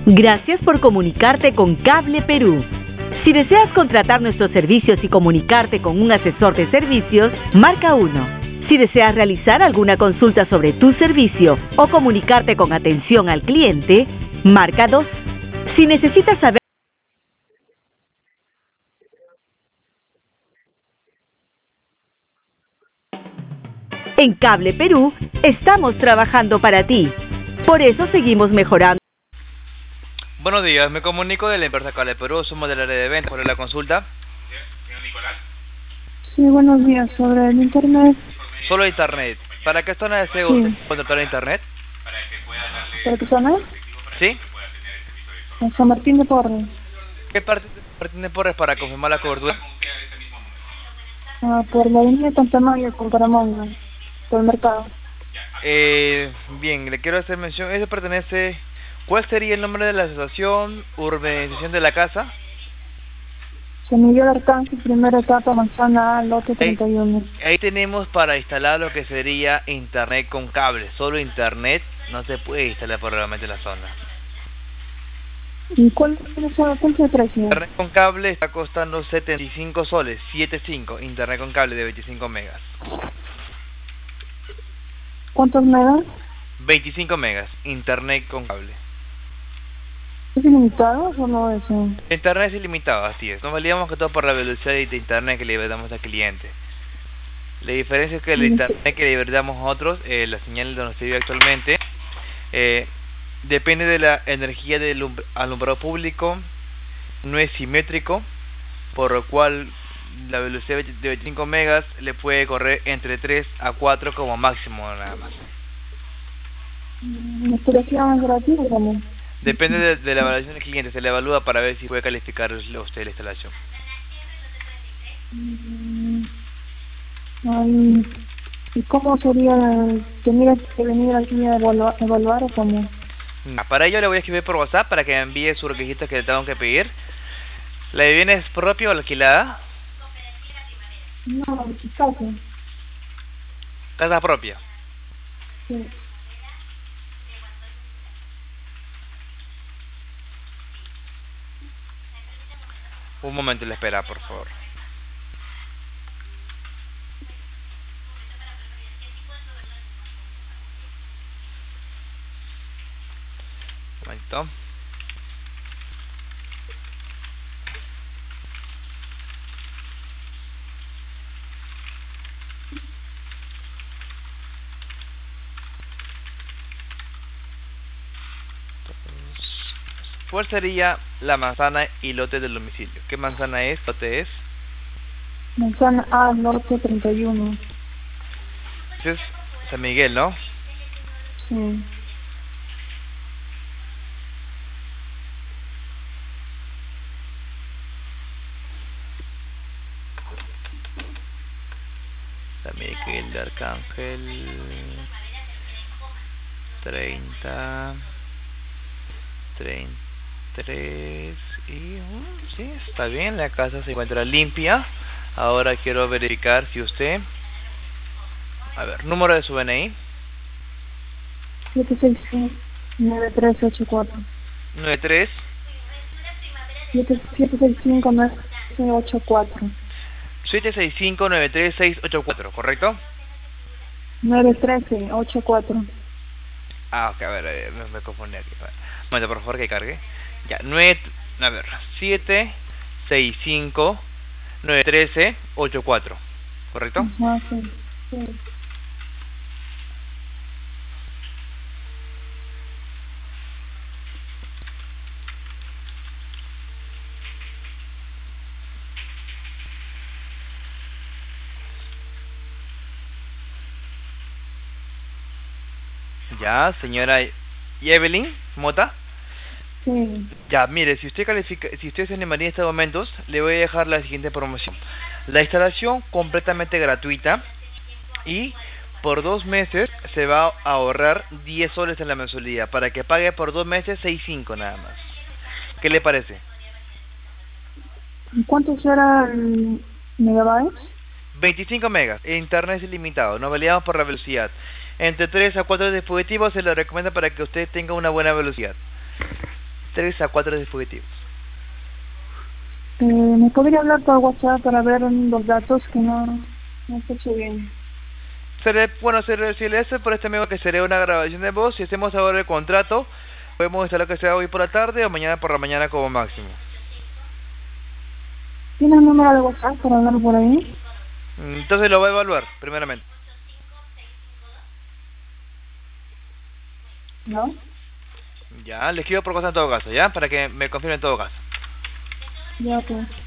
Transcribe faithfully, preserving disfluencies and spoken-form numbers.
Gracias por comunicarte con Cable Perú. Si deseas contratar nuestros servicios y comunicarte con un asesor de servicios, marca uno. Si deseas realizar alguna consulta sobre tu servicio o comunicarte con atención al cliente, marca dos. Si necesitas saber en Cable Perú, estamos trabajando para ti. Por eso seguimos mejorando. Buenos días, me comunico de la empresa Cable Perú, somos del área de ventas. ¿Cuál es la consulta? Señor Nicolás. Sí, buenos días. Sobre el internet. Solo internet. ¿Para qué zona desea Sí. usted contratar internet? ¿Para qué zona? ¿Sí? En San Martín de Porres. ¿Qué parte de Porres para confirmar la cobertura? Ah, por la avenida Tantamayo, con Caramonga. Por el mercado. Eh, bien, le quiero hacer mención. Eso pertenece... ¿Cuál sería el nombre de la asociación, urbanización de la casa? San Miguel Arcángel, primera etapa, manzana A, lote treinta y uno. Ahí, ahí tenemos para instalar lo que sería internet con cable. Solo internet no se puede instalar probablemente en la zona. ¿Y cuál es cuál es el precio? Internet con cable está costando setenta y cinco soles, setenta y cinco. Internet con cable de veinticinco megas. ¿Cuántos megas? veinticinco megas, internet con cable. ¿Es ilimitado o no es? eh? Internet es ilimitado, así es. Nos validamos que todo por la velocidad de internet que le damos al cliente. La diferencia es que el Sí. internet que le damos a otros, eh, la señal donde se vive actualmente, eh, depende de la energía del alum- alumbrado público, no es simétrico, por lo cual la velocidad de veinticinco megas le puede correr entre tres a cuatro como máximo nada más. ¿La instalación es gratis o cómo? Depende de, de la evaluación del cliente, se le evalúa para ver si puede calificar usted la instalación. Mm, ay, ¿y cómo sería? ¿Tendría que venir aquí a evaluar, evaluar o cómo? Ah, Para ello le voy a escribir por WhatsApp para que me envíe sus requisitos que le tengo que pedir. ¿La vivienda es propia o alquilada? No, casa. Casa propia. Sí. Un momento, le espera, por favor. Un momento. ¿Cuál sería la manzana y lote del domicilio? ¿Qué manzana es? ¿Lote es? Manzana A, norte treinta y uno. Ese es San Miguel, ¿no? Sí. San Miguel de Arcángel. treinta. treinta y tres. Y... Uh, sí, está bien. La casa se encuentra limpia. Ahora quiero verificar si usted... A ver, número de su D N I. siete seis cinco, nueve tres ocho cuatro. nueve tres. siete seis cinco, nueve tres ocho cuatro. siete seis cinco nueve tres seis ocho cuatro, ¿correcto? nueve uno tres ocho cuatro. Ah, ok, a ver, a ver, me, me confundí aquí. A ver. Un momento, por favor, que cargue. Ya, nueve, a ver, siete seis cinco nueve uno tres ocho cuatro, ¿correcto? Ajá, sí. Sí. Ya, señora Evelyn Mota. Sí. Ya, mire, si usted califica, si usted se animaría en estos momentos, le voy a dejar la siguiente promoción. La instalación completamente gratuita y por dos meses se va a ahorrar diez soles en la mensualidad para que pague por dos meses seis cinco nada más. ¿Qué le parece? ¿Y cuánto será el megabytes? veinticinco megas, e internet es ilimitado, nos validamos por la velocidad. Entre tres a cuatro dispositivos se le recomienda para que usted tenga una buena velocidad. tres a cuatro dispositivos. Eh, ¿Me podría hablar por WhatsApp para ver los datos que no, no escuché bien? Seré, bueno, seré, si le hace por este medio que sería una grabación de voz, si hacemos ahora el contrato, podemos instalar que sea hoy por la tarde o mañana por la mañana como máximo. ¿Tiene un número de WhatsApp para hablar por ahí? Entonces lo va a evaluar, primeramente. ¿No? Ya, le escribo por cosa en todo caso, ¿ya? Para que me confirme en todo caso. Ya, pues.